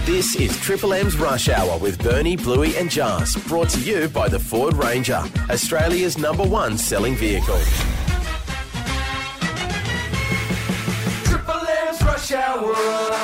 This is Triple M's Rush Hour with Bernie, Bluey and Jars. Brought to you by the Ford Ranger, Australia's #1 selling vehicle. Triple M's Rush Hour.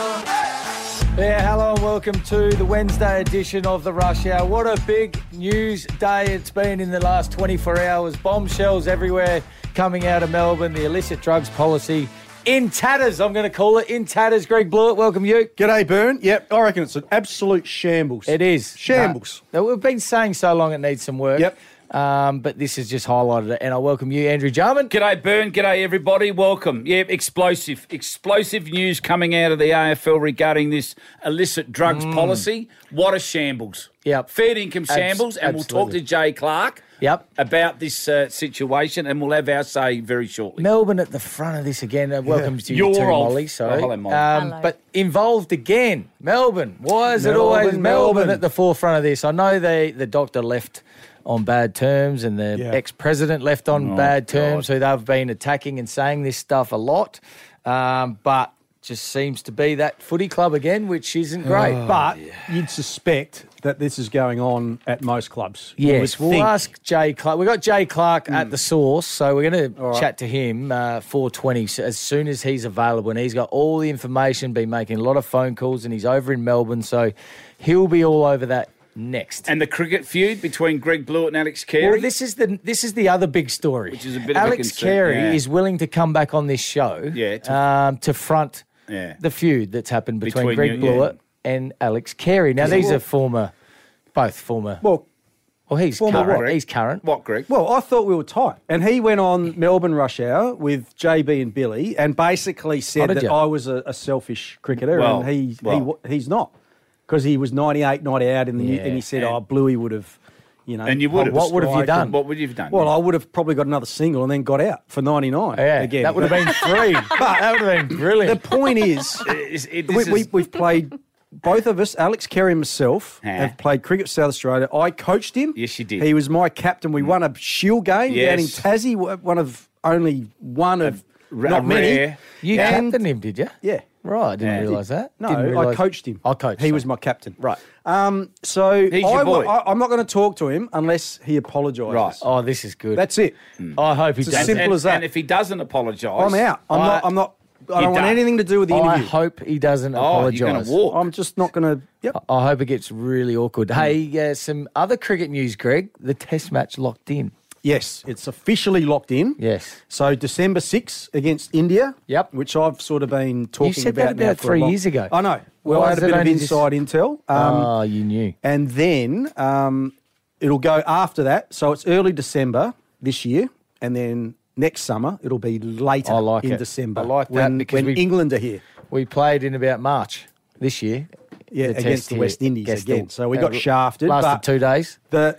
Yeah, hello and welcome to the Wednesday edition of the Rush Hour. What a big news day it's been in the last 24 hours. Bombshells everywhere coming out of Melbourne. The illicit drugs policy in tatters, I'm going to call it. In tatters. Greg Blewett, welcome you. G'day, Bern. Yep, I reckon it's an absolute shambles. It is. Shambles. We've been saying so long it needs some work. Yep. But this has just highlighted it. And I welcome you, Andrew Jarman. G'day, Bern. G'day, everybody. Welcome. Yep, explosive news coming out of the AFL regarding this illicit drugs policy. What a shambles. Yep. Fair income shambles. And we'll talk to Jay Clark about this situation, and we'll have our say very shortly. Melbourne at the front of this again. Welcome to you too, Molly. Sorry. Hello, Molly. Hello. But involved again, Melbourne. Why is it always Melbourne at the forefront of this? I know the doctor left on bad terms and the ex-president left on bad terms, who they've been attacking and saying this stuff a lot. But just seems to be that footy club again, which isn't great. But you'd suspect that this is going on at most clubs. Yes, we'll ask Jay Clark. We've got Jay Clark at the source, so we're going to chat to him 4:20 as soon as he's available. And he's got all the information, been making a lot of phone calls, and he's over in Melbourne, so he'll be all over that next. And the cricket feud between Greg Blewett and Alex Carey. Well, this is the other big story. Which is a bit Alex of a concern. Carey is willing to come back on this show to front the feud that's happened between Greg Blewett and Alex Carey. Now, these are both former. Well, he's current. He's current. What, Greg? Well, I thought we were tight. And he went on Melbourne Rush Hour with JB and Billy and basically said that I was a selfish cricketer, and he's not. Because he was 98 not out and he said, Bluey would have, And you would have. What would have you done? What would you have done? Well, I would have probably got another single and then got out for 99 again. That would have been free. That would have been brilliant. The point is, we've played, both of us, Alex Carey and myself, have played cricket for South Australia. I coached him. Yes, you did. He was my captain. We won a Shield game down in Tassie, one of not many. You captained him, did you? Yeah. Right, I didn't realise that. No, I coached him. He was my captain. Right. So he's your boy. I'm not going to talk to him unless he apologises. Right. Oh, this is good. That's it. I hope he does. As simple as that. And if he doesn't apologise, I'm out. I don't want anything to do with the interview. I hope he doesn't apologise. You're going to walk. I'm just not going to. Yep. I hope it gets really awkward. Hey, some other cricket news, Greg. The Test match locked in. Yes, it's officially locked in. Yes. So December 6th against India. Yep. Which I've sort of been talking you said about that about 3 years ago. I know. Well, I had a bit of inside intel. You knew. And then it'll go after that. So it's early December this year, and then next summer it'll be later in December. I like that when England are here. We played in about March this year. Yeah, against the West Indies again. So we got shafted. Lasted 2 days. The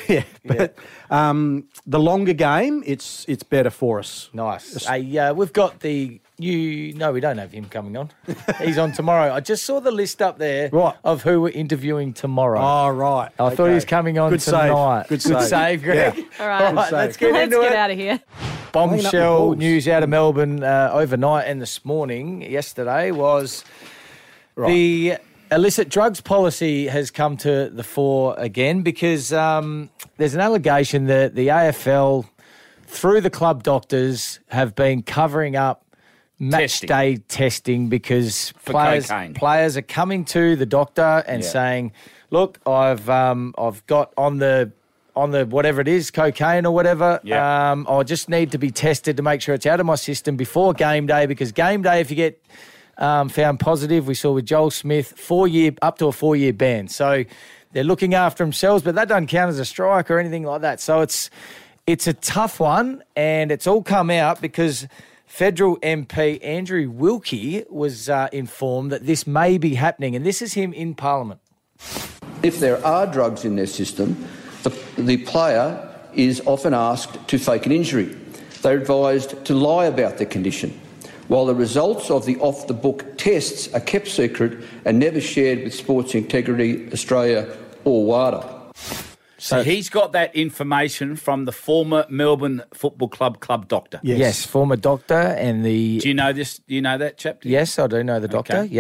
longer game, it's better for us. Nice. We've got we don't have him coming on. He's on tomorrow. I just saw the list up there of who we're interviewing tomorrow. Oh, right. I thought he was coming on tonight. Good save, Greg. Yeah. All right. Let's get into it. Let's get out of here. Bombshell news out of Melbourne overnight and this morning, yesterday, was the illicit drugs policy has come to the fore again because there's an allegation that the AFL, through the club doctors, have been covering up match day testing because players are coming to the doctor and saying, "Look, I've got on the whatever it is, cocaine or whatever. I just need to be tested to make sure it's out of my system before game day because game day, if you get found positive, we saw with Joel Smith, up to a 4-year ban. So they're looking after themselves, but that doesn't count as a strike or anything like that. So it's a tough one, and it's all come out because federal MP Andrew Wilkie was informed that this may be happening, and this is him in Parliament. If there are drugs in their system, the player is often asked to fake an injury. They're advised to lie about their condition, while the results of the off-the-book tests are kept secret and never shared with Sports Integrity Australia or WADA. So he's got that information from the former Melbourne Football Club doctor. Yes, former doctor and the... Do you know this? Do you know that chap? Yes, I do know the doctor. Okay. Yep.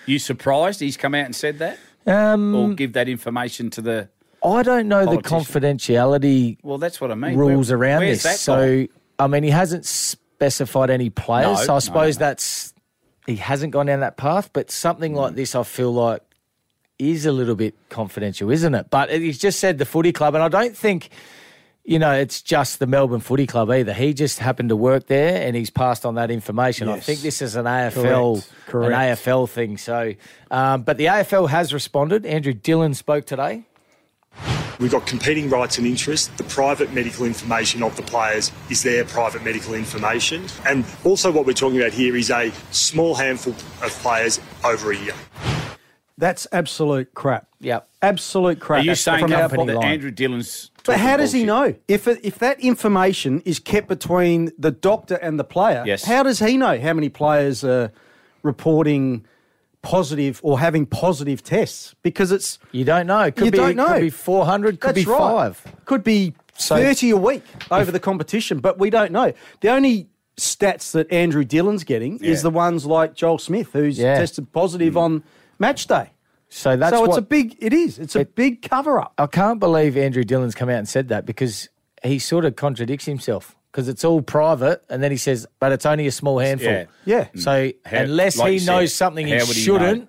You surprised he's come out and said that? Or give that information to the... I don't know the confidentiality that's what I mean. rules around this. So, I mean, he hasn't specified any players. So I suppose he hasn't gone down that path. But something like this, I feel like, is a little bit confidential, isn't it? But he's just said the footy club. And I don't think, it's just the Melbourne Footy Club either. He just happened to work there and he's passed on that information. Yes. I think this is an AFL thing. So, but the AFL has responded. Andrew Dillon spoke today. We've got competing rights and interests. The private medical information of the players is their private medical information. And also what we're talking about here is a small handful of players over a year. That's absolute crap. Yep. Absolute crap. Are you saying that Andrew Dillon's... But how does he know? If that information is kept between the doctor and the player, how does he know how many players are reporting positive or having positive tests? Because it's... You don't know. Could be 400, could be 5. Could be 30 a week over the competition, but we don't know. The only stats that Andrew Dillon's getting is the ones like Joel Smith, who's tested positive on match day. So it's a big cover-up. I can't believe Andrew Dillon's come out and said that because he sort of contradicts himself. Because it's all private, and then he says, but it's only a small handful. Yeah. So unless he knows something he shouldn't,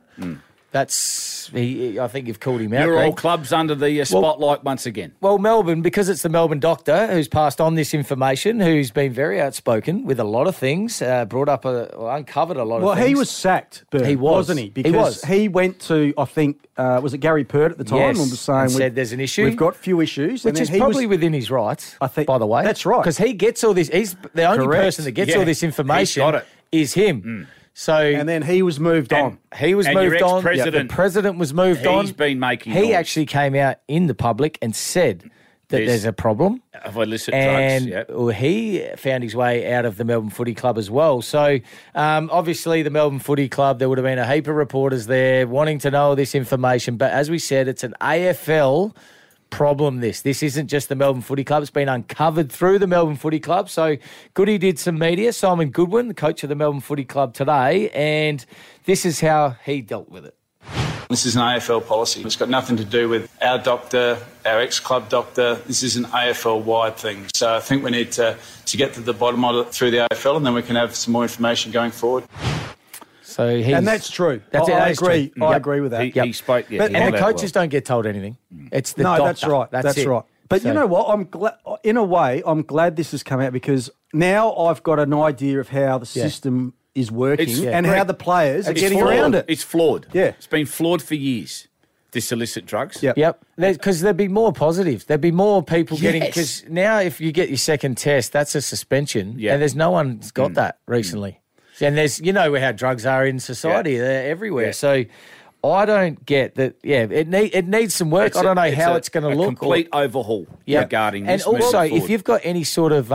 I think you've called him out. You're all clubs under the spotlight once again. Well, Melbourne, because it's the Melbourne doctor who's passed on this information, who's been very outspoken with a lot of things, uncovered a lot of things. Well, he was sacked, wasn't he? Because he went to, I think, was it Gary Pert at the time? Yes, and was saying said there's an issue. We've got a few issues. Which is probably within his rights, I think, by the way. That's right. Because he gets all this, he's the only person that gets all this information is him. So and then he was moved on. He was moved on. The president was moved on. He's been making He noise. actually came out in the public and said that there's a problem of illicit drugs. And he found his way out of the Melbourne Footy Club as well. So obviously the Melbourne Footy Club, there would have been a heap of reporters there wanting to know this information. But as we said, it's an AFL problem, this isn't just the Melbourne Footy Club. It's been uncovered through the Melbourne Footy Club. So Goody did some media, Simon Goodwin, the coach of the Melbourne Footy Club today, and this is how he dealt with it. This is an AFL policy. It's got nothing to do with our doctor, our ex-club doctor. This is an AFL-wide thing. So I think we need to get to the bottom of it through the AFL, and then we can have some more information going forward. So and that's true. I agree. I agree with that. He spoke. And the coaches don't get told anything. It's the doctor. That's right. That's right. But you know what? I'm glad. In a way, I'm glad this has come out because now I've got an idea of how the system is working and how the players are getting around it. It's flawed. Yeah, it's been flawed for years. This illicit drugs. Yep. Because there'd be more positives. There'd be more people getting. Because now, if you get your second test, that's a suspension, and there's no one's got that recently. And there's, how drugs are in society. They're everywhere. So I don't get that. It needs some work. I don't know how it's going to look. Complete overhaul regarding this. And also, if you've got any sort of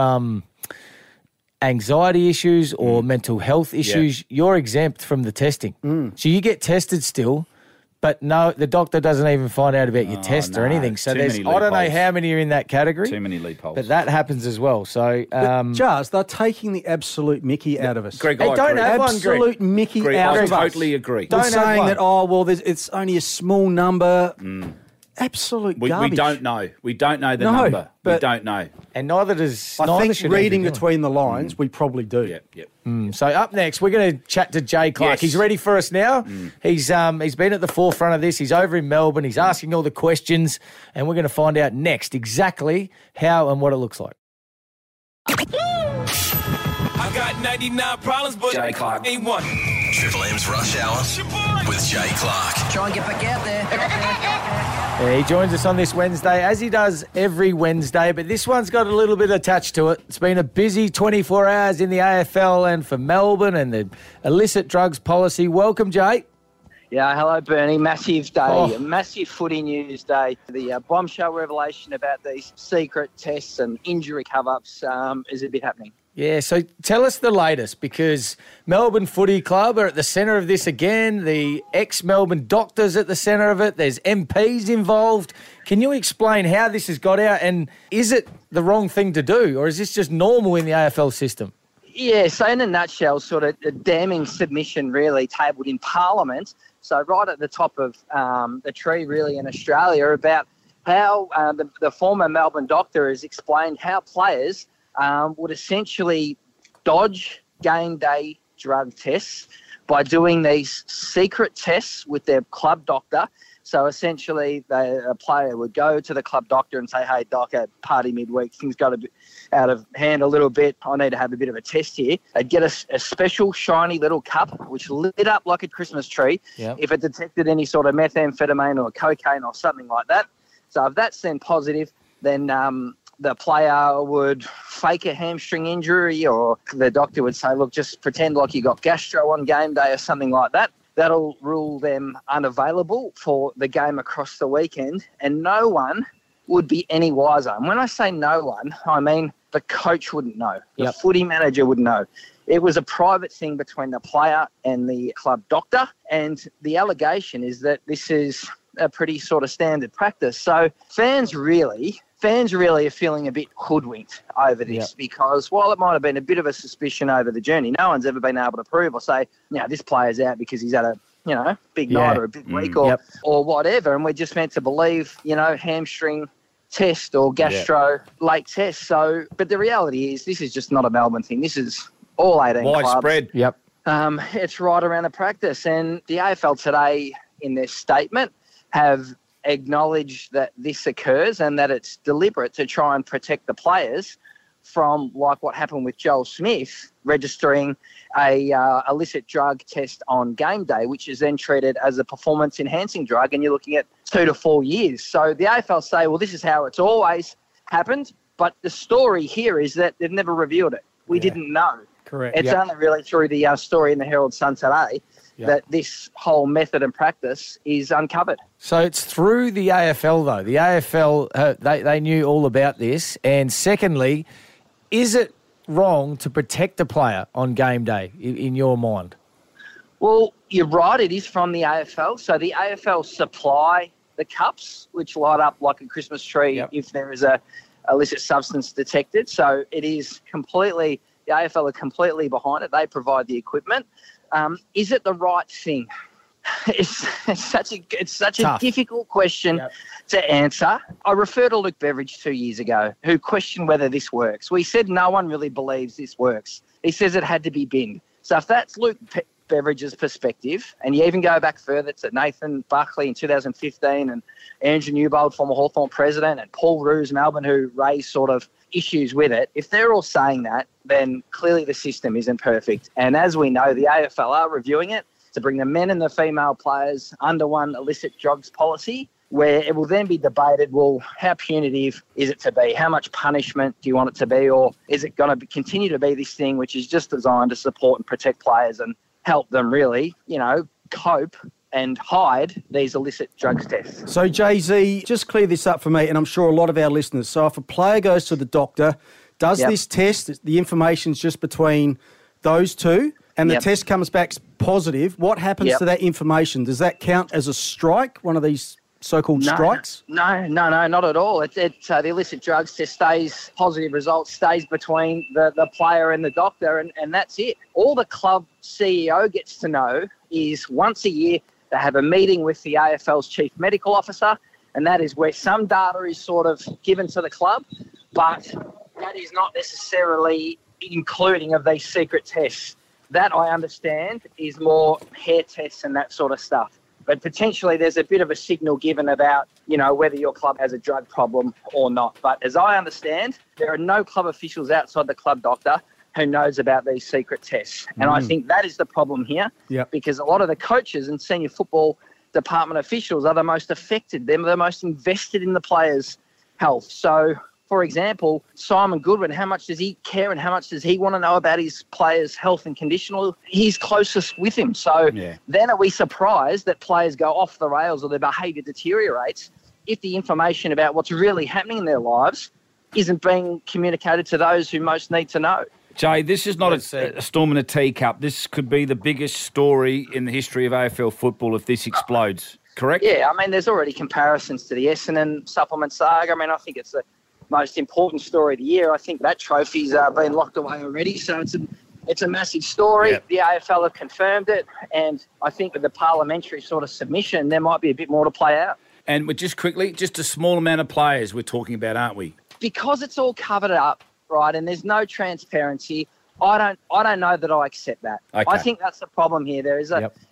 anxiety issues or mental health issues, you're exempt from the testing. So you get tested still. But no, the doctor doesn't even find out about your test or anything. So I don't know how many are in that category. Too many loopholes. But that happens as well. So, Jars, they're taking the absolute mickey out of us. Greg, don't have one, Greg. Absolute mickey Greg, out of us. I totally agree. They're saying that, it's only a small number. Absolute garbage. We don't know. We don't know the number. We don't know. And neither does... I think reading between the lines, we probably do. Yep. So up next, we're going to chat to Jay Clark. Yes. He's ready for us now. He's been at the forefront of this. He's over in Melbourne. He's asking all the questions, and we're going to find out next exactly how and what it looks like. I got 99 problems, but Jay Clark ain't one. Triple M's Rush Hour with Jay Clark. Try and get back out there. He joins us on this Wednesday, as he does every Wednesday, but this one's got a little bit attached to it. It's been a busy 24 hours in the AFL and for Melbourne and the illicit drugs policy. Welcome, Jay. Yeah, hello, Bernie. Massive day, massive footy news day. The bombshell revelation about these secret tests and injury cover-ups is a bit happening. Yeah, so tell us the latest, because Melbourne Footy Club are at the centre of this again. The ex-Melbourne doctors at the centre of it. There's MPs involved. Can you explain how this has got out, and is it the wrong thing to do, or is this just normal in the AFL system? Yeah, so in a nutshell, sort of a damning submission really tabled in Parliament So right at the top of the tree, really, in Australia, about how the former Melbourne doctor has explained how players would essentially dodge game day drug tests by doing these secret tests with their club doctor. So essentially, a player would go to the club doctor and say, "Hey, doc, at party midweek, things got a bit out of hand a little bit. I need to have a bit of a test here." They'd get a special shiny little cup which lit up like a Christmas tree if it detected any sort of methamphetamine or cocaine or something like that. So if that's then positive, then the player would fake a hamstring injury, or the doctor would say, "Look, just pretend like you got gastro on game day," or something like that. That'll rule them unavailable for the game across the weekend, and no one would be any wiser. And when I say no one, I mean the coach wouldn't know. The footy manager wouldn't know. It was a private thing between the player and the club doctor, and the allegation is that this is a pretty sort of standard practice. So fans really are feeling a bit hoodwinked over this because while it might have been a bit of a suspicion over the journey, no one's ever been able to prove or say, this player's out because he's had a big night or a big week or whatever. And we're just meant to believe, hamstring test or gastro late test. So, but the reality is this is just not a Melbourne thing. This is all 18 widespread. Clubs. It's right around the practice. And the AFL today in their statement have acknowledged that this occurs and that it's deliberate to try and protect the players from like what happened with Joel Smith registering a illicit drug test on game day, which is then treated as a performance-enhancing drug, and you're looking at 2 to 4 years. So the AFL say, well, this is how it's always happened, but the story here is that they've never revealed it. We didn't know. Correct. It's only really through the story in the Herald Sun today that this whole method and practice is uncovered. So it's through the AFL, though. The AFL, they knew all about this. And secondly, is it wrong to protect a player on game day, in your mind? Well, you're right. It is from the AFL. So the AFL supply the cups, which light up like a Christmas tree if there is a illicit substance detected. So it is completely, the AFL are completely behind it. They provide the equipment. Is it the right thing? It's such a difficult question to answer. I refer to Luke Beveridge 2 years ago, who questioned whether this works. We said no one really believes this works. He says it had to be binned. So if that's Luke Beveridge's perspective, and you even go back further to Nathan Buckley in 2015 and Andrew Newbold, former Hawthorn president, and Paul Roos, Melbourne, who raised sort of issues with it, if they're all saying that, then clearly the system isn't perfect. And as we know, the AFL are reviewing it to bring the men and the female players under one illicit drugs policy, where it will then be debated, well, how punitive is it to be? How much punishment do you want it to be? Or is it going to continue to be this thing which is just designed to support and protect players and help them really, cope and hide these illicit drugs tests? So, Jay-Z, just clear this up for me, and I'm sure a lot of our listeners. So if a player goes to the doctor, does this test, the information's just between those two, and the test comes back positive, what happens to that information? Does that count as a strike, one of these so-called strikes? No, not at all. The illicit drugs test stays, positive results stays between the player and the doctor, and that's it. All the club CEO gets to know is once a year they have a meeting with the AFL's chief medical officer, and that is where some data is sort of given to the club, but that is not necessarily including of these secret tests. That, I understand, is more hair tests and that sort of stuff. But potentially there's a bit of a signal given about, whether your club has a drug problem or not. But as I understand, there are no club officials outside the club doctor who knows about these secret tests. And I think that is the problem here because a lot of the coaches and senior football department officials are the most affected. They're the most invested in the players' health. So, for example, Simon Goodwin, how much does he care and how much does he want to know about his players' health and condition? He's closest with him. So then are we surprised that players go off the rails or their behaviour deteriorates if the information about what's really happening in their lives isn't being communicated to those who most need to know? Jay, this is not a storm in a teacup. This could be the biggest story in the history of AFL football if this explodes, correct? Yeah, I mean, there's already comparisons to the Essendon supplement saga. I mean, I think it's the most important story of the year. I think that trophy's been locked away already, so it's it's a massive story. Yep. The AFL have confirmed it, and I think with the parliamentary sort of submission, there might be a bit more to play out. And just quickly, just a small amount of players we're talking about, aren't we? Because it's all covered up, right, and there's no transparency, I don't know that I accept that. Okay. I think that's the problem here. There is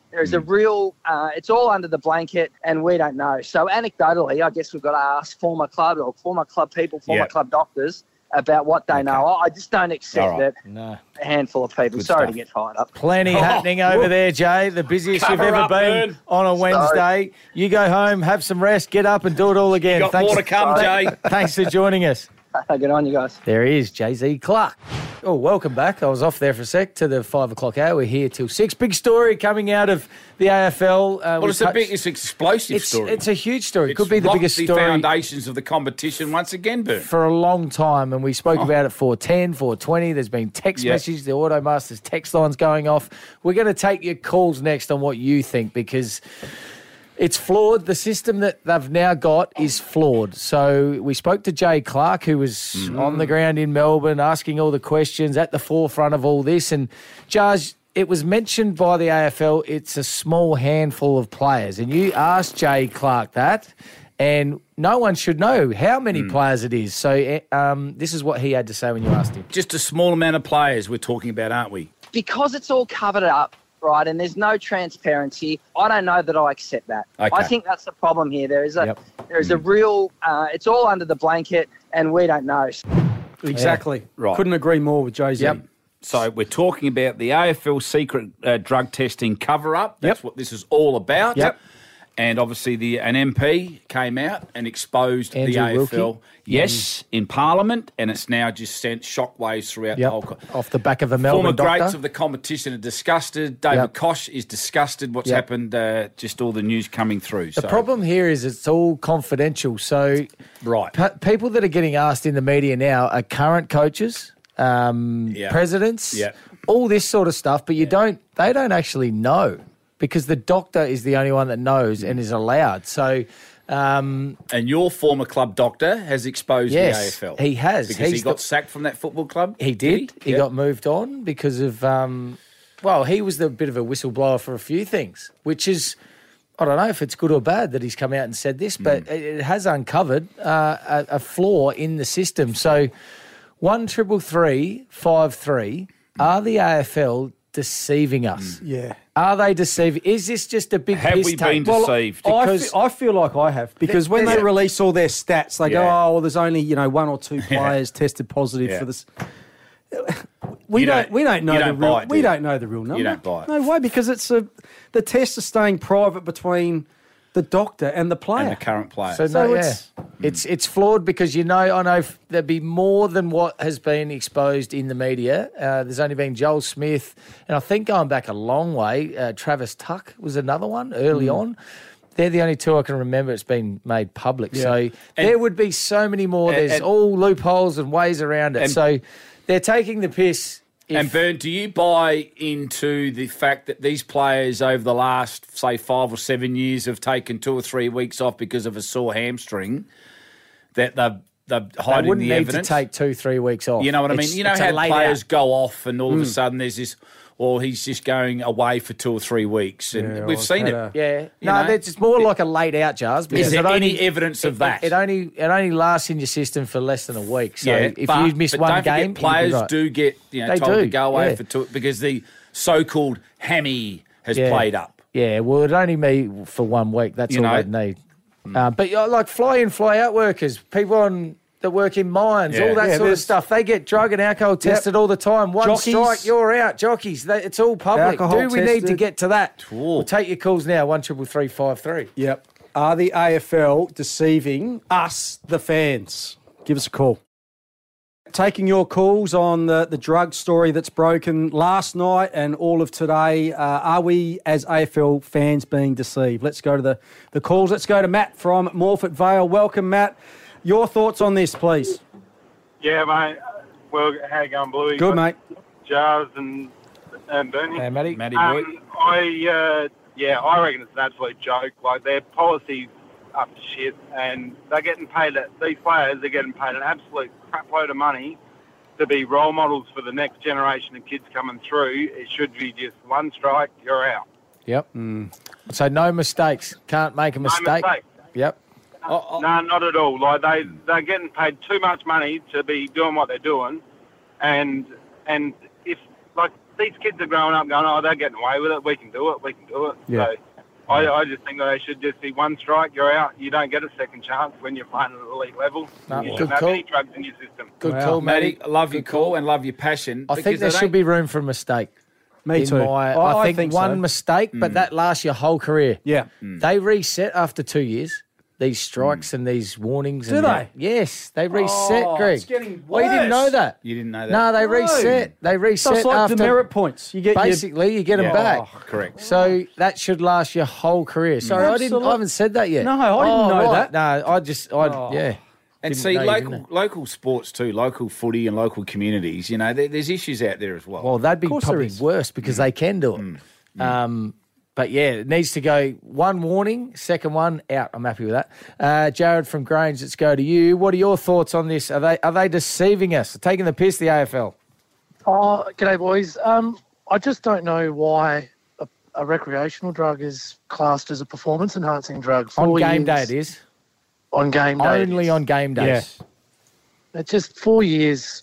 a real, it's all under the blanket, and we don't know. So anecdotally, I guess we've got to ask former club people, former club doctors about what they know. I just don't accept that a handful of people. Sorry to get fired up. Plenty happening over there, Jay. The busiest you've ever been on a Wednesday. You go home, have some rest, get up and do it all again. Got more to come, Jay. Thanks for joining us. Good on you guys. There he is, Jay-Z Clark. Oh, welcome back. I was off there for a sec to the 5 o'clock hour. We're here till 6. Big story coming out of the AFL. It's an explosive story. It's a huge story. It could be the biggest story. The foundations of the competition once again, Bert. For a long time, and we spoke about it 4:10, 4:20. There's been text messages, the Automasters text lines going off. We're going to take your calls next on what you think, because it's flawed. The system that they've now got is flawed. So we spoke to Jay Clark, who was on the ground in Melbourne, asking all the questions at the forefront of all this. And, Jaj, it was mentioned by the AFL it's a small handful of players. And you asked Jay Clark that, and no one should know how many players it is. So this is what he had to say when you asked him. Just a small amount of players we're talking about, aren't we? Because it's all covered up, right, and there's no transparency, I don't know that I accept that. Okay. I think that's the problem here. There is a real, it's all under the blanket, and we don't know. Exactly. Yeah. Right. Couldn't agree more with Jay-Z. Yep. So we're talking about the AFL secret drug testing cover-up. That's what this is all about. Yep. And obviously an MP came out and exposed Andrew the AFL. Wilkie. In Parliament, and it's now just sent shockwaves throughout the whole... Off the back of a Melbourne Former doctor. greats of the competition are disgusted. David Koch is disgusted what's happened, just all the news coming through. The problem here is it's all confidential. So people that are getting asked in the media now are current coaches, presidents, all this sort of stuff, but they don't actually know, because the doctor is the only one that knows and is allowed. So... and your former club doctor has exposed the AFL. He has. Because he got sacked from that football club? He did. He got moved on because of, he was a bit of a whistleblower for a few things, which is, I don't know if it's good or bad that he's come out and said this, but it has uncovered a flaw in the system. So 1-333-53, are the AFL deceiving us? Yeah. Are they deceiving? Is this just a big Have we been deceived? I feel like I have, because when they release all their stats, they go, there's only 1 or 2 players tested positive for this. We don't know the real. We don't know the real number. You don't buy it. No way, because the tests are staying private between the doctor and the player. And the current player. It's flawed, because I know there'd be more than what has been exposed in the media. There's only been Joel Smith, and I think going back a long way, Travis Tuck was another one early on. They're the only two I can remember it's been made public. Yeah. So there would be so many more. There's all loopholes and ways around it. So they're taking the piss. And Bern, do you buy into the fact that these players over the last, say, 5 or 7 years have taken 2 or 3 weeks off because of a sore hamstring, that they're hiding wouldn't the need evidence? to take 2-3 weeks off. You know what I mean? You know how players go off and all of a sudden there's this, he's just going away for 2 or 3 weeks. And we've seen it. It's more like a laid out, Jars. Is there any evidence of that? It only lasts in your system for less than a week. So if you miss one game, players do get told to go away for 2 because the so-called hammy has played up. Yeah, well, it'd only be for 1 week. That's all they'd need. But like fly-in, fly-out workers, people that work in mines, all that sort of stuff. They get drug and alcohol tested all the time. One strike, you're out. Jockeys, it's all public. Do we need to get to that? We'll take your calls now, 1-333-53. Yep. Are the AFL deceiving us, the fans? Give us a call. Taking your calls on the drug story that's broken last night and all of today. Are we, as AFL fans, being deceived? Let's go to the calls. Let's go to Matt from Morfett Vale. Welcome, Matt. Your thoughts on this, please. Yeah, mate. Well, how you going, Bluey? Good, mate. Jars and Bernie. Hey, Matty. Matty boy. I reckon it's an absolute joke. Like, their policy's up to shit, and they're getting paid. These players are getting paid an absolute crap load of money to be role models for the next generation of kids coming through, it should be just one strike, you're out. Yep. So no mistakes. Can't make a mistake. No mistake. Yep. No, not at all. Like they're getting paid too much money to be doing what they're doing, and if like these kids are growing up going, oh, they're getting away with it, we can do it. Yeah. So I just think that they should just be one strike, you're out. You don't get a second chance when you're playing at elite level. No, you good shouldn't have call. any drugs in your system. Good call, Matty. Love your call and love your passion. I think there should be room for a mistake. Me too. I think one so. mistake, but that lasts your whole career. Yeah. They reset after 2 years. These strikes and these warnings. Do they? Yes, they reset, Greg. It's getting Well, you didn't know that. You didn't know that? No, they reset. They reset It's like after demerit points. You get basically you get them back. Correct. So that should last your whole career. Sorry, I haven't said that yet. No, I didn't know that. No, yeah. And Didn't see, know you didn't. local sports too, local footy and local communities, you know, there's issues out there as well. Well, that'd be course there probably is. worse because they can do it. But yeah, it needs to go one warning, second one out. I'm happy with that. Jared from Grange, let's go to you. What are your thoughts on this? Are they deceiving us? Taking the piss, the AFL? Oh, g'day, boys. I just don't know why a recreational drug is classed as a performance-enhancing drug. On game day it is. On game day. Only on game days. Yeah. It's just 4 years.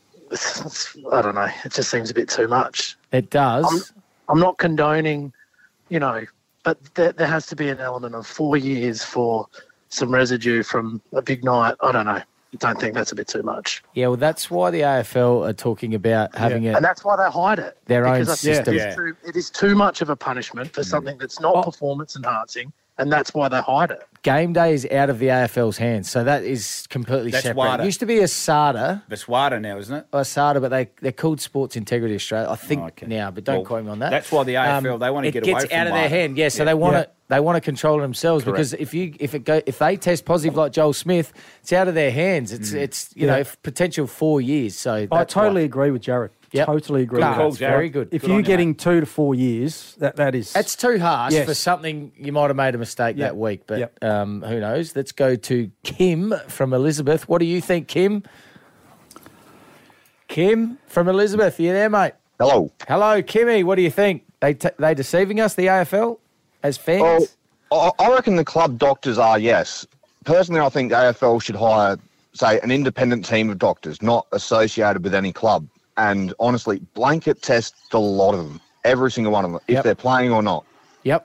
I don't know. It just seems a bit too much. It does. I'm not condoning, but there has to be an element of 4 years for some residue from a big night. I don't know. I don't think that's a bit too much. Yeah, well, that's why the AFL are talking about having And that's why they hide it. their own Because I think system. it is too much of a punishment for something that's not performance-enhancing, and that's why they hide it. Game day is out of the AFL's hands, so that is completely That's separate. WADA. It used to be a SADA. It's WADA now, isn't it? A SADA, but they're called Sports Integrity Australia, I think now, but don't quote me on that. That's why the AFL, they want to get away from It gets out of their WADA. hand, so they want to they want to control it themselves. Correct. Because if they test positive like Joel Smith, it's out of their hands. It's potential 4 years. So I that's totally why. agree with Jared. Yep. Totally agree. Good with call, that. very good. If Good you're on you, getting mate. 2 to 4 years, that is... That's too harsh Yes. for something you might have made a mistake that week, but who knows? Let's go to Kim from Elizabeth. What do you think, Kim? Kim from Elizabeth, are you there, mate? Hello. Hello, Kimmy. What do you think? They deceiving us, the AFL, as fans? Well, I reckon the club doctors are, yes. Personally, I think the AFL should hire, say, an independent team of doctors, not associated with any club. And honestly, blanket test a lot of them, every single one of them, if they're playing or not. Yep.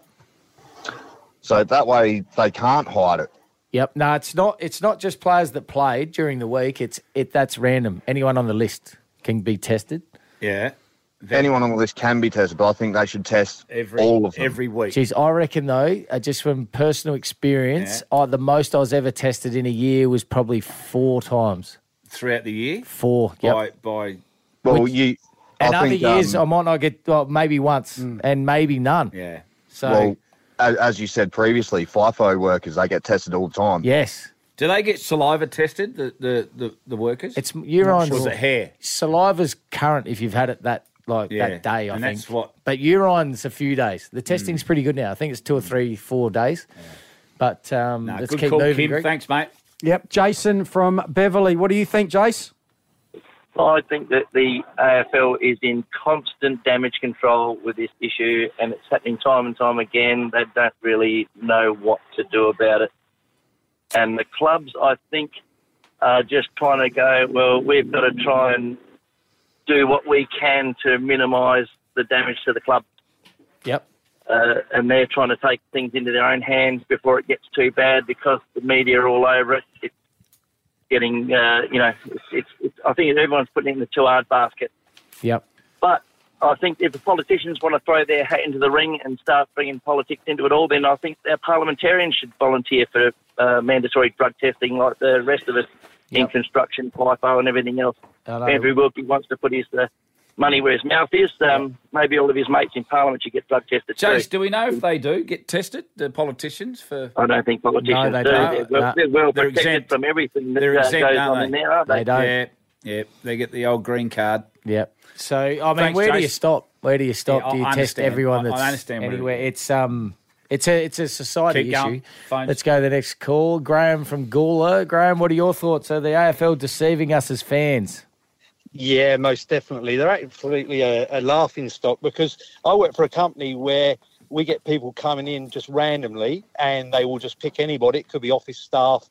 So that way they can't hide it. Yep. No, it's not just players that played during the week. That's random. Anyone on the list can be tested. Yeah. Anyone on the list can be tested, but I think they should test all of them. Every week. Jeez, I reckon, though, just from personal experience, the most I was ever tested in a year was probably 4 times. Throughout the year? 4, yep. By Well, and other years, I might not get, maybe once and maybe none. Yeah. So, well, as you said previously, FIFO workers, they get tested all the time. yes. Do they get saliva tested, the workers? It's urine. Or is it hair? Saliva's current if you've had it that day, I and think. that's what. But urine's a few days. The testing's pretty good now. I think it's 2 or 3, 4 days. But let's good keep call, moving, Kim. Greg. Thanks, mate. Yep. Jason from Beverly. What do you think, Jace? I think that the AFL is in constant damage control with this issue, and it's happening time and time again. They don't really know what to do about it. And the clubs, I think, are just trying to go, well, we've got to try and do what we can to minimise the damage to the club. Yep. And they're trying to take things into their own hands before it gets too bad because the media are all over it. It's getting, I think everyone's putting it in the too hard basket. Yep. But I think if the politicians want to throw their hat into the ring and start bringing politics into it all, then I think our parliamentarians should volunteer for mandatory drug testing like the rest of us in construction, FIFO and everything else. Andrew Wilkie wants to put his money where his mouth is. Maybe all of his mates in Parliament should get drug tested Chase, too. do we know if they do get tested, the politicians? I don't think politicians they do. don't. They're well They're protected exempt. from everything that They're goes exempt, on aren't in they? there, aren't they? They don't. Yeah, they get the old green card. Yep. So, I mean, Thanks, where do Jace. you stop? Where do you stop? Yeah, do you I test understand. everyone I that's understand where anywhere? it It's a society Keep issue. going. Phones. Let's go to the next call. Graham from Gawler. Graham, what are your thoughts? Are the AFL deceiving us as fans? Yeah, most definitely. They're absolutely a laughing stock, because I work for a company where we get people coming in just randomly and they will just pick anybody. It could be office staff,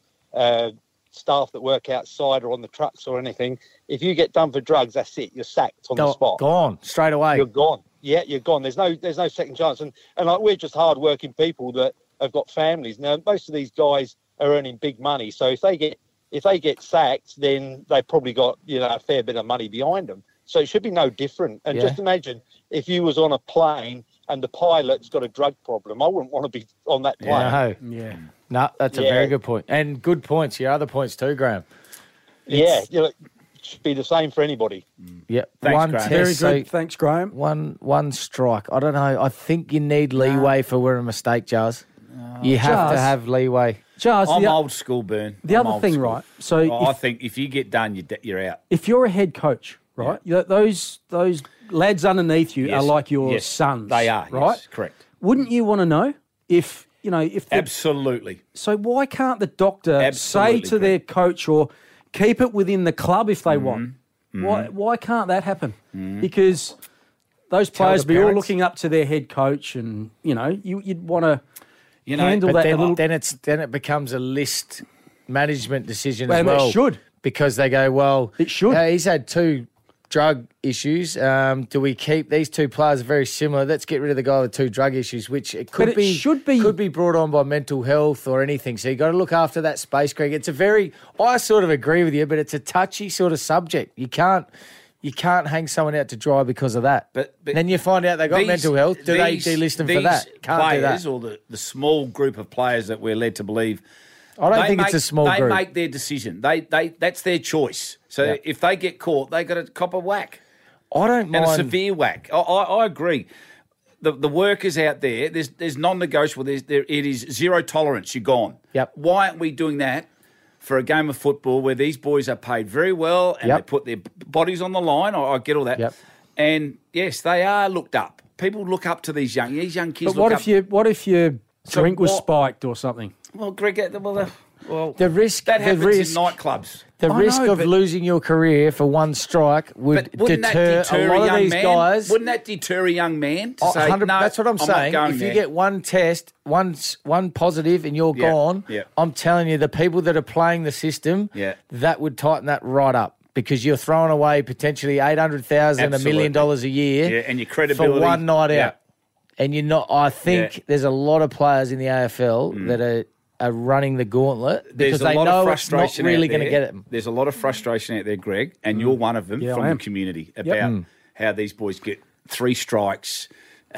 staff that work outside or on the trucks or anything. If you get done for drugs, that's it. You're sacked on the spot. Gone straight away. You're gone. Yeah, you're gone. There's no second chance. And like, we're just hard-working people that have got families. Now, most of these guys are earning big money. So if they get sacked, then they've probably got, a fair bit of money behind them. So it should be no different. And just imagine if you was on a plane and the pilot's got a drug problem. I wouldn't want to be on that plane. No, that's a very good point. And good points. Your other points too, Graham. It should be the same for anybody. Yeah. Thanks, Graham. Very good. Thanks, Graham. One strike. I don't know. I think you need leeway for where a mistake, Jars. You have to have leeway. Jars, I'm old school, Burn. The other thing, right? So I think if you get done, you're out. If you're a head coach, right, those lads underneath you are like your sons. They are, right? Yes, correct. Wouldn't you want to know if Absolutely. So why can't the doctor say to their coach, or keep it within the club if they want? Why can't that happen? Because those players be all looking up to their head coach, and you'd want to handle that a little. Then it becomes a list management decision as well. It should, because they go, well, it should. He's had 2 drug issues. Do we keep these 2 players very similar? Let's get rid of the guy with 2 drug issues, which could be brought on by mental health or anything. So you got to look after that space, Greg. I sort of agree with you, but it's a touchy sort of subject. You can't hang someone out to dry because of that. But then you find out they got mental health. Do they delist them for that? Can't do that. Or the small group of players that we're led to believe, I don't think it's a small group. They make their decision. That's their choice. So if they get caught, they got to cop a whack. I don't mind. And a severe whack. I agree. The workers out there, there's non-negotiable. It is zero tolerance. You're gone. Yep. Why aren't we doing that for a game of football where these boys are paid very well and they put their bodies on the line? I get all that. Yep. And yes, they are looked up. People look up to these young kids. But what if your drink was spiked or something? Well, Greg, the risk that happens in nightclubs. The risk of losing your career for one strike would deter a lot of these guys. Wouldn't that deter a young man to say, no, that's what I'm saying. If you get one test, one positive and you're gone, I'm telling you, the people that are playing the system, that would tighten that right up, because you're throwing away potentially $800,000, $1 million a year and your credibility for one night out. And you're not. I think there's a lot of players in the AFL that are running the gauntlet because they know it's not really going to get them. There's a lot of frustration out there, Greg, and you're one of them from the community about how these boys get 3 strikes.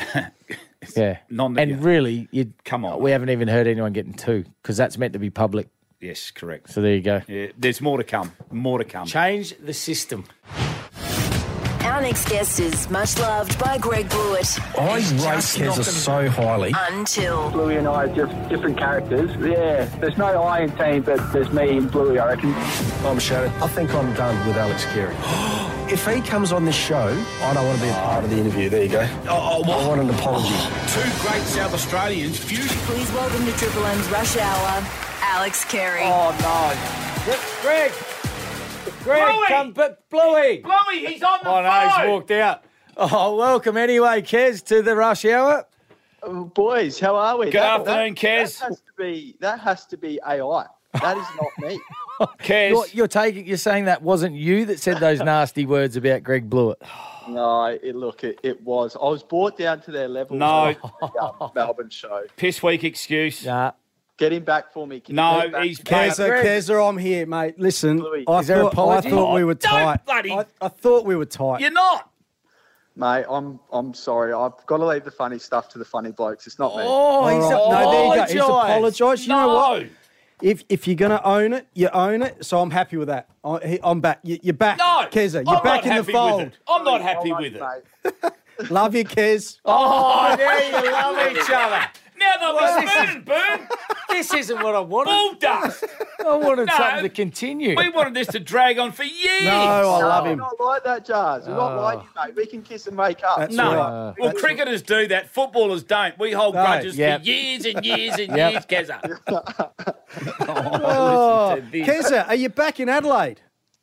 Really, come on. We haven't even heard anyone getting 2 because that's meant to be public. Yes, correct. So there you go. Yeah, there's more to come. More to come. Change the system. Our next guest is much loved by Greg Blewett. I rate Keza so highly. Until Bluey and I are just different characters. Yeah, there's no I in team, but there's me and Bluey, I reckon. I'm Shannon. I think I'm done with Alex Carey. If he comes on this show, I don't want to be a part of the interview. There you go. I want an apology. 2 great South Australians fusion. Please welcome to Triple M's Rush Hour, Alex Carey. Oh, no. Greg, come, Bluey. Bluey, he's on the phone. Oh, no, he's walked out. Oh, welcome anyway, Kez, to the Rush Hour. Boys, how are we? Good afternoon, Kez. That has to be AI. That is not me. Kez. You're saying that wasn't you that said those nasty words about Greg Blewett? No, it was. I was brought down to their level. No. Melbourne show. Piss weak excuse. Nah. Get him back for me. He's Keza, I'm here, mate. Listen, I thought we were tight. I thought we were tight. You're not. Mate, I'm sorry. I've got to leave the funny stuff to the funny blokes. It's not me. Oh, he's apologised. He's apologised. You know what? If you're going to own it, you own it. So I'm happy with that. I'm back. You're back, Keza. You're back in the fold. I'm not happy with it. Love you, Kez. Oh, there you love each other. Now they'll be burn. This isn't what I wanted. Bull dust. I wanted something to continue. We wanted this to drag on for years. No, I love him. Not like that, Jars. We're not like you, mate. We can kiss and make up. That's no. right. Well, cricketers do that. Footballers don't. We hold grudges for years and years and years, Keza. Keza, are you back in Adelaide?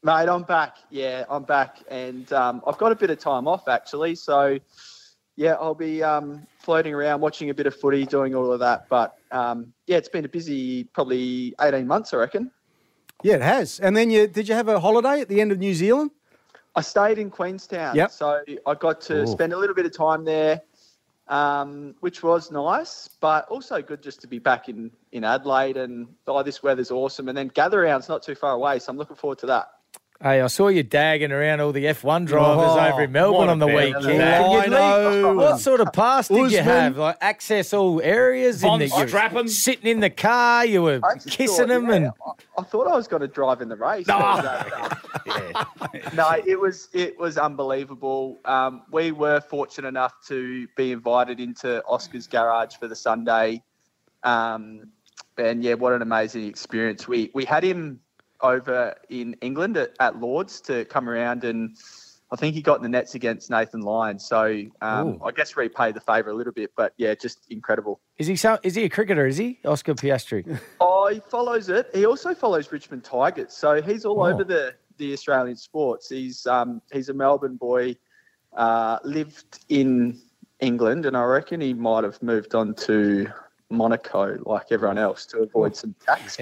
Mate, I'm back. Yeah, I'm back. And I've got a bit of time off, actually. So, yeah, I'll be floating around, watching a bit of footy, doing all of that. But, yeah, it's been a busy probably 18 months, I reckon. Yeah, it has. And then did you have a holiday at the end of New Zealand? I stayed in Queenstown. Yep. So I got to spend a little bit of time there, which was nice, but also good just to be back in Adelaide. And, this weather's awesome. And then Gather Round's not too far away, so I'm looking forward to that. Hey, I saw you dagging around all the F1 drivers over in Melbourne on the weekend. I know. What sort of pass did you have? Like access all areas? Sitting in the car, you were kissing them, and I thought I was going to drive in the race. No, it was unbelievable. We were fortunate enough to be invited into Oscar's garage for the Sunday, and yeah, what an amazing experience. We had him over in England at Lord's to come around, and I think he got in the nets against Nathan Lyon. So I guess repay the favour a little bit, but yeah, just incredible. Is he a cricketer? Is he Oscar Piastri? Oh, he follows it. He also follows Richmond Tigers, so he's all over the Australian sports. He's a Melbourne boy, lived in England, and I reckon he might have moved on to Monaco like everyone else to avoid some tax.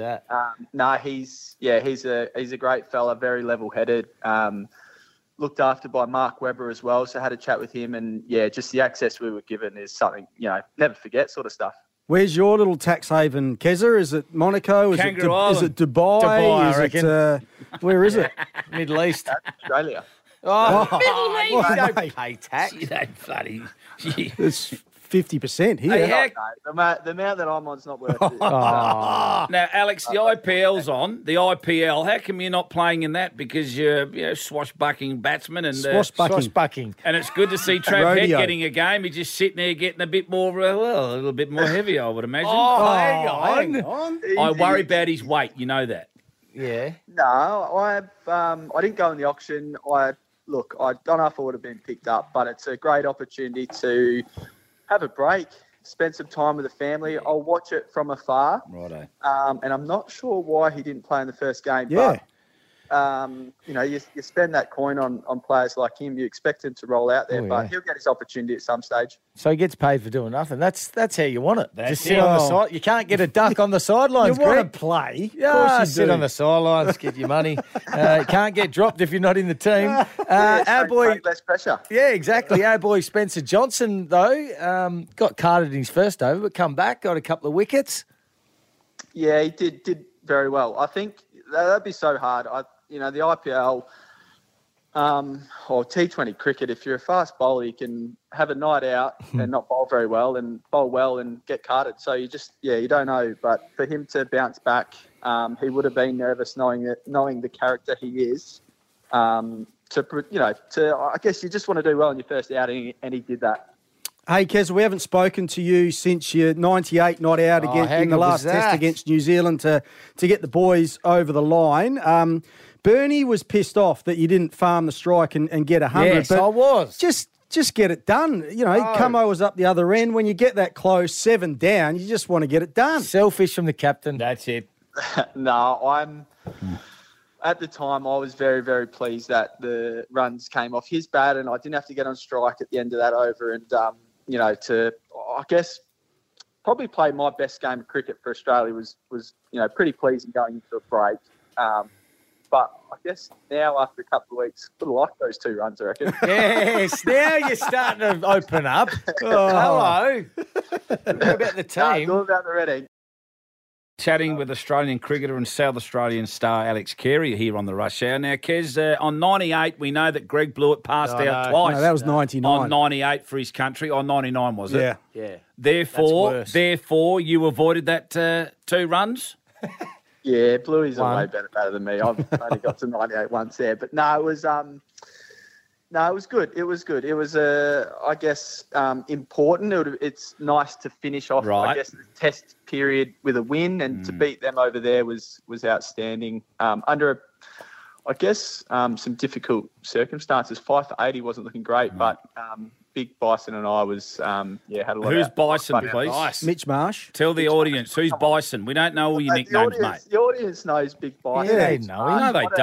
He's a great fella, very level-headed, looked after by Mark Webber as well, so I had a chat with him, and yeah, just the access we were given is something, never forget sort of stuff. Where's your little tax haven, Keza? Is it Monaco? Is it Dubai? Dubai, I reckon. Where is it? Middle East. That's Australia. Middle East, you don't pay tax. You don't bloody... It's 50% here. Hey, the amount that I'm on is not worth it. Now, Alex, the IPL's on. The IPL, how come you're not playing in that? Because you're swashbucking batsman and swashbucking. And it's good to see Trav Head getting a game. He's just sitting there getting a bit more, a little bit more heavy, I would imagine. Hang on. I worry about his weight. You know that. Yeah. No, I didn't go in the auction. I don't know if I would have been picked up, but it's a great opportunity to have a break, spend some time with the family. I'll watch it from afar. Righto. And I'm not sure why he didn't play in the first game. Yeah. But, you spend that coin on players like him. You expect him to roll out there, but he'll get his opportunity at some stage. So he gets paid for doing nothing. That's how you want it. Just sit on the side. You can't get a duck on the sidelines, You want to play. Yeah, sit on the sidelines, get your money. Can't get dropped if you're not in the team. Our boy, less pressure. Yeah, exactly. Our boy Spencer Johnson, though, got carded in his first over, but come back, got a couple of wickets. Yeah, he did very well. I think that'd be so hard. The IPL or T20 cricket, if you're a fast bowler, you can have a night out and not bowl very well and bowl well and get carded. So you don't know. But for him to bounce back, he would have been nervous knowing the character he is. I guess you just want to do well in your first outing, and he did that. Hey, Kez, we haven't spoken to you since your 98 not out in the last test against New Zealand to get the boys over the line. Bernie was pissed off that you didn't farm the strike and get 100. Yes, I was. Just get it done. Camo was up the other end. When you get that close, 7 down, you just want to get it done. Selfish from the captain. That's it. No, at the time, I was very, very pleased that the runs came off his bat and I didn't have to get on strike at the end of that over and, I guess, probably play my best game of cricket for Australia was pretty pleasing going into a break. But I guess now, after a couple of weeks, I like those 2 runs, I reckon. Yes, now you're starting to open up. Hello. What about the team? It's all about the red egg. Chatting with Australian cricketer and South Australian star Alex Carey here on the Rush Hour. Now, Kez, on 98, we know that Greg Blewett passed out twice. No, that was 99. On 98 for his country. On 99, was it? Yeah. Therefore, you avoided that 2 runs? Yeah, Bluey's a way better than me. I've only got to 98 once there. But no, it was good. It was good. It was, I guess, important. It's nice to finish off, I guess, the test period with a win, and to beat them over there was outstanding. Under, some difficult circumstances. 5 for 80 wasn't looking great, but Big Bison and I was, had a lot Who's of Bison, fun. please? Mitch Marsh. Tell the audience, who's Bison? We don't know all your nicknames, mate. The audience knows Big Bison. Yeah, they know him. No, they don't.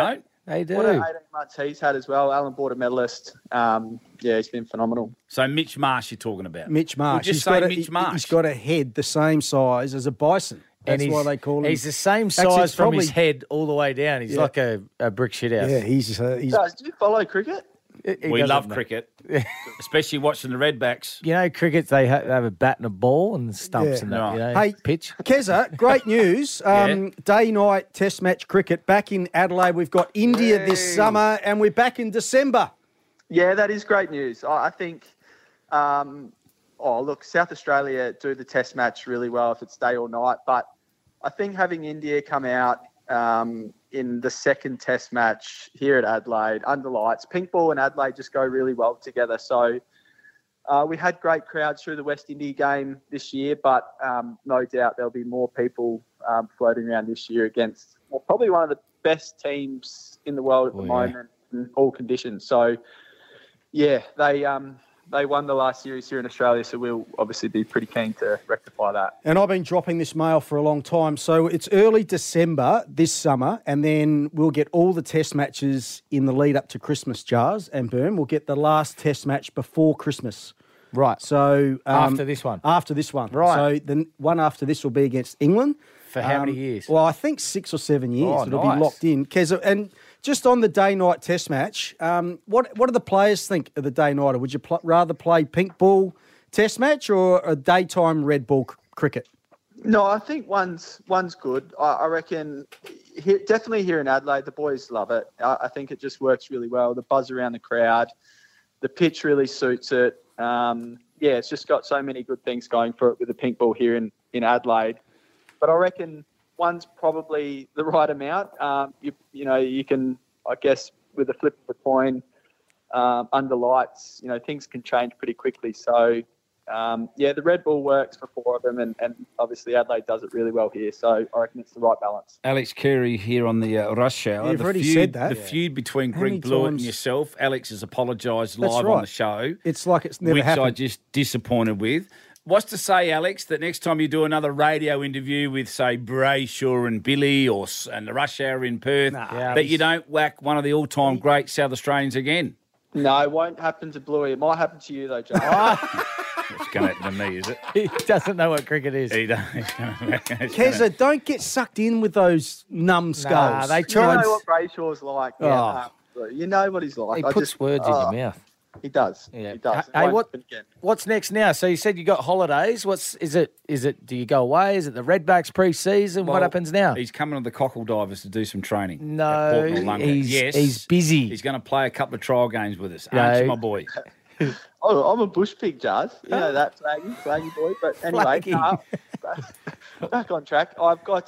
They do. What an 18 months he's had as well. Alan Border medalist. He's been phenomenal. So Mitch Marsh you're talking about? Mitch Marsh. Mitch Marsh. He's got a head the same size as a bison. That's why they call him. He's the same size from his head all the way down. He's like a brick shit house. Yeah, he's Guys, do you follow cricket? We love cricket, especially watching the Redbacks. You know, cricket, they have a bat and a ball and stumps and that, you know, hey, pitch. Keza, great news. Day-night test match cricket back in Adelaide. We've got India this summer and we're back in December. Yeah, that is great news. I think, South Australia do the test match really well if it's day or night, but I think having India come out in the second test match here at Adelaide under lights, pink ball and Adelaide just go really well together. So we had great crowds through the West Indies game this year, but no doubt there'll be more people floating around this year against probably one of the best teams in the world at the moment in all conditions. So, yeah, they won the last series here in Australia, so we'll obviously be pretty keen to rectify that. And I've been dropping this mail for a long time. So it's early December this summer, and then we'll get all the test matches in the lead up to Christmas, Jars and Burn. We'll get the last test match before Christmas. Right. So after this one. After this one. Right. So the one after this will be against England. For how many years? Well, I think 6 or 7 years. It'll be locked in. Keza, and just on the day-night test match, what do the players think of the day-nighter? Would you rather play pink ball test match or a daytime red ball cricket? No, I think one's good. I reckon definitely here in Adelaide, the boys love it. I think it just works really well. The buzz around the crowd, the pitch really suits it. It's just got so many good things going for it with the pink ball here in Adelaide. But I reckon one's probably the right amount. You can, I guess, with the flip of a coin, under lights, things can change pretty quickly. So, the red ball works for 4 of them, and obviously Adelaide does it really well here. So I reckon it's the right balance. Alex Carey here on the Rush Hour. You've already said that. The feud between Greg Blewett and yourself. Alex has apologised live on the show. It's like it's never happened. Which I just disappointed with. What's to say, Alex, that next time you do another radio interview with, say, Brayshaw and Billy and the Rush Hour in Perth, that you don't whack one of the all-time great South Australians again? No, it won't happen to Bluey. It might happen to you, though, Joe. It's going to happen to me, is it? He doesn't know what cricket is. He doesn't. Keza, don't get sucked in with those numbskulls. They try. You know what Brayshaw's like. You know what he's like. He puts words in your mouth. He does. Yeah. He does. Hey, what's next now? So you said you got holidays. Is it? Do you go away? Is it the Redbacks pre-season? What happens now? He's coming to the Cockle Divers to do some training. No, he's busy. He's going to play a couple of trial games with us. Aren't you, my boy? I'm a bush pig, Jazz. You know that, flaggy boy. But anyway, back on track. I've got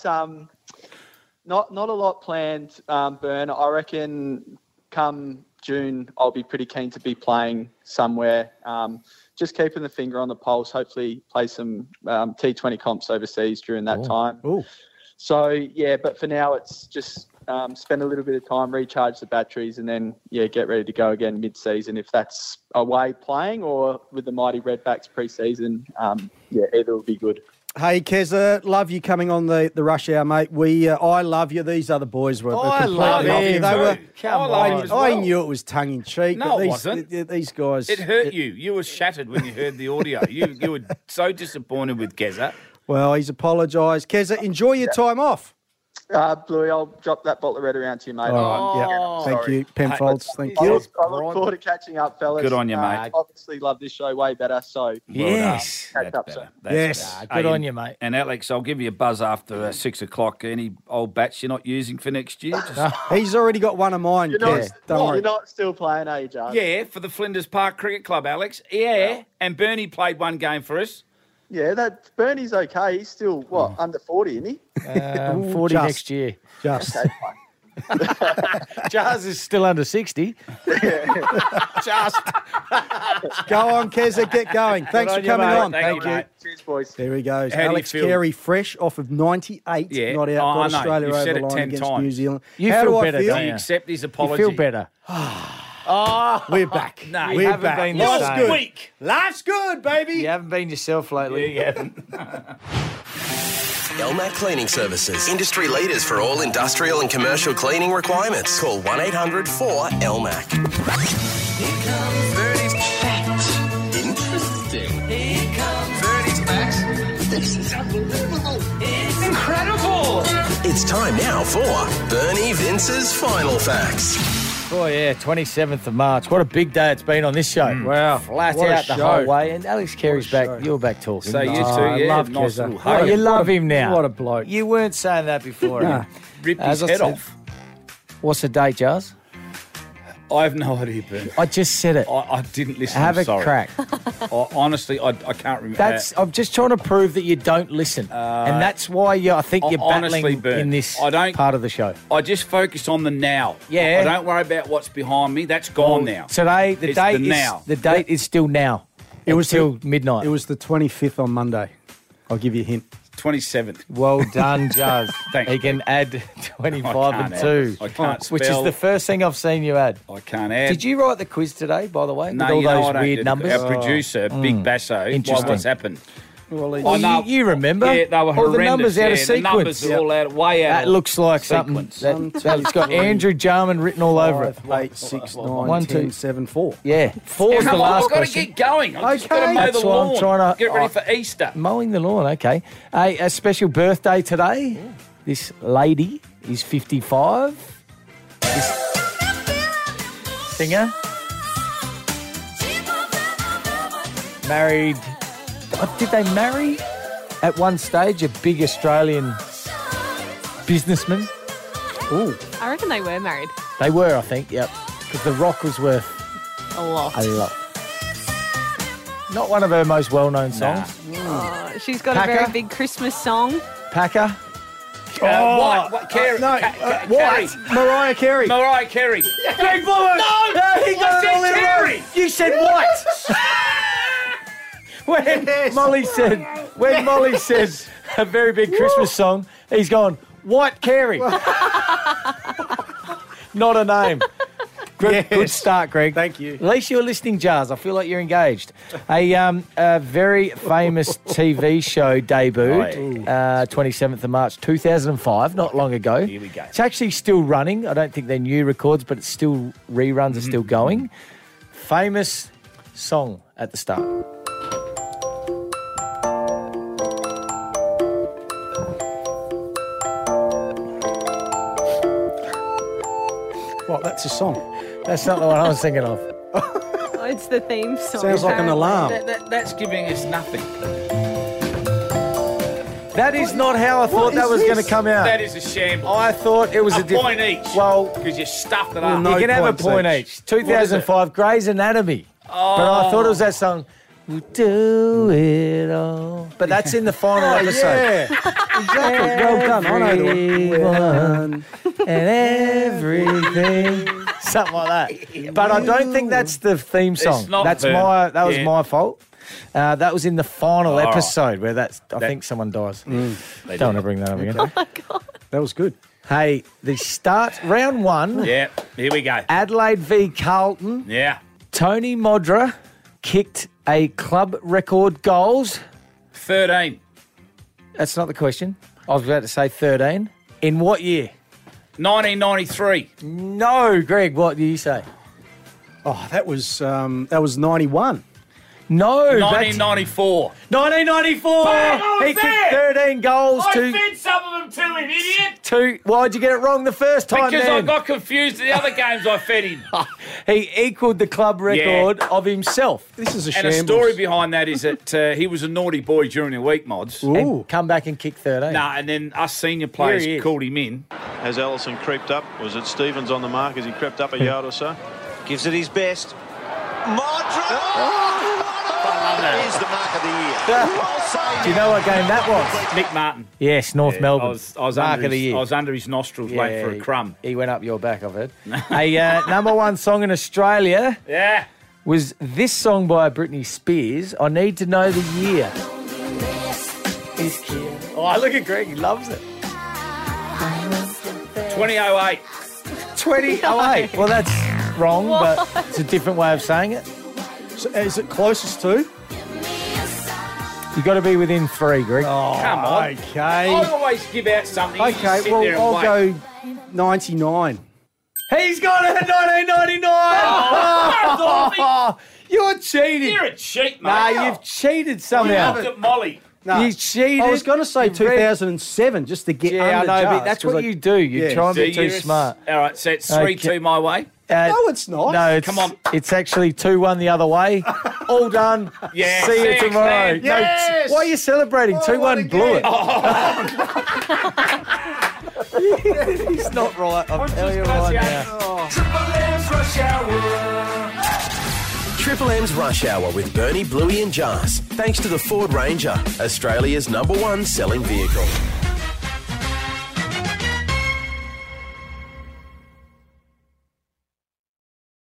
not a lot planned, Burn. I reckon come June, I'll be pretty keen to be playing somewhere. Just keeping the finger on the pulse. Hopefully, play some T20 comps overseas during that time. Ooh. So but for now, it's just spend a little bit of time, recharge the batteries, and then get ready to go again mid-season. If that's away playing or with the mighty Redbacks pre-season, either will be good. Hey, Keza, love you coming on the Rush Hour, mate. I love you. These other boys were completely off you. They were. I knew it was tongue in cheek. No, it wasn't. These guys. It hurt you. You were shattered when you heard the audio. You were so disappointed with Keza. Well, he's apologised. Keza, enjoy your time off. Bluey, I'll drop that bottle of red around to you, mate. Thank you, Penfolds. Thank you. I look forward to catching up, fellas. Good on you, mate. Obviously, love this show way better. So yes, catch up soon. Good on you, mate. And Alex, I'll give you a buzz after 6 o'clock. Any old bats you're not using for next year? He's already got one of mine. Don't worry. You're not still playing, are you, John? Yeah, for the Flinders Park Cricket Club, Alex. Yeah, and Bernie played one game for us. Yeah, that Bernie's okay. He's still, under 40, isn't he? 40 next year. Just. Okay, fine. Jars is still under 60. Just. Go on, Keza, get going. Thanks for coming on. Thank you. Cheers, boys. There he goes. How do you Alex feel? Carey, fresh off of 98, not out. Got Australia over the line against New Zealand. You How feel do I better, feel? Do you accept his apology? You feel better. We're back. No, you We're haven't back. been the Life's same. good. Week. Life's good, baby. You haven't been yourself lately. Yeah, you haven't. Elmac Cleaning Services. Industry leaders for all industrial and commercial cleaning requirements. Call 1-800-4-ELMAC. Here comes Bernie's facts. Interesting. Here comes Bernie's facts. This is unbelievable. It's incredible. It's time now for Bernie Vince's Final Facts. Oh, yeah, 27th of March. What a big day it's been on this show. Wow. Flat What a out the show. whole way. And Alex Carey's back. You're back talking. So you two, I yeah, love nice Keza. little Oh, hug. you love him now. What a bloke. You weren't saying that before. Nah. Ripped As his I head said- off. What's the date, Jars? I have no idea, Ben. I just said it. I didn't listen. Have I'm a sorry. crack. Honestly, I can't remember. I'm just trying to prove that you don't listen. And that's why I think you're honestly, battling Bert, in this I don't- part of the show. I just focus on the now. Yeah. I don't worry about what's behind me. That's gone now. Today, the It's date the is now. the date is still now. It was till midnight. It was the 25th on Monday. I'll give you a hint. 27th. Well done, Jazz. Thank He you. can add 25 I and can't 2. add. I can't Which is spell. the first thing I've seen you add. I can't add. Did you write the quiz today, by the way? No, with all you know those I don't weird do numbers? Our producer, Big Basso. Interesting. What's happened? Well, Well, I know. you remember? Yeah, they were all horrendous. the numbers out of yeah, sequence. The numbers are all out, way out. That looks like sequence. something. That's got Andrew Jarman written all over it. 5, 8, 6, 9, 1, 10, 2. 7, 4. Yeah, 4's the Come on, last I've got to question. get going. I've just got to Okay. mow That's the why I'm lawn. trying to- Get ready for Easter. Mowing the lawn, okay. A special birthday today. This lady is 55. This singer. Married. Did they marry at one stage a big Australian businessman? Ooh. I reckon they were married. They were, I think, yep. Because The Rock was worth A lot. a lot. Not one of her most well-known songs. Oh, she's got Packer? a very big Christmas song. Packer. What? Carey? No, Carey. Mariah Carey. Mariah Carey. Greg Bullock! No! He got I it all said in a row. Carey. You said what? When Molly said a very big Christmas song, he's gone, White Carey. Not a name. Good start, Greg. Thank you. At least you're listening, Jars. I feel like you're engaged. A very famous TV show debuted 27th of March 2005, not long ago. Here we go. It's actually still running. I don't think they're new records, but it's still reruns are still going. Famous song at the start. What? That's a song. That's not the one I was thinking of. Oh, it's the theme song. Sounds like an alarm. That's giving us nothing. That is not how I thought that was going to come out. That is a shambles. I thought it was a different point each. Well, because you stuffed it Well, up. no you can have a points point each. each. 2005, Grey's Anatomy. Oh. But I thought it was that song. We do it all. But that's in the final episode. Yeah, exactly. Well done. I know the one. And everything. Something like that. But I don't think that's the theme song. not, That Vern. was Yeah. my fault. That was in the final All right. episode where I think someone dies. Don't want to bring that up again. That was good. Hey, the start, round one. Yeah, here we go. Adelaide v Carlton. Yeah. Tony Modra kicked a club record goals. 13. That's not the question. I was about to say 13. In what year? 1993. No, Greg, what do you say? Oh, that was 91. No, 1994. 1994. Bang on He kicked there. 13 goals I to fed some of them to him, idiot. two. Why'd you get it wrong the first time? Because I then? got confused the other games I fed him. He equaled the club record of himself. This is a And shambles. a story behind that is that he was a naughty boy during the week, Mods. And come back and kick 13. Nah, and then us senior Here he players is. called him in. Has Ellison creeped up? Was it Stevens on the mark as he crept up a yard or so? Gives it his best. That is the mark of the year. Well saved. Do you know what game that was? Nick Martin. Yes, North Melbourne. I was Mark under of the his, year. I was under his nostrils waiting for a crumb. He went up your back, I've heard. A number one song in Australia Yeah. was this song by Britney Spears. I need to know the year. Oh, look at Greg. He loves it. 2008. 2008. Well, that's wrong, but it's a different way of saying it. So is it closest to? You got to be within 3, Greg. Oh, Come on. Okay. I always give out something. You Okay, sit well, there and I'll wait. go 99. He's got it at 1999. Oh, You're cheating. You're a cheat, mate. Nah, you've cheated somehow. Look at Molly. No, You cheated. I was going to say You read- 2007 just to get Yeah, I under know, but just, that's 'cause what you do. You try and be too smart. All right, so it's 3-2 my way. No, it's not. No, it's, Come on. It's actually 2-1 the other way. All done. Yeah, See you thanks, tomorrow. man. Yes. Why are you celebrating? 2-1 blew it. He's not right. I'll tell you right now. Triple M's Rush Hour. Triple M's Rush Hour with Bernie, Bluey and Jars. Thanks to the Ford Ranger, Australia's #1 selling vehicle.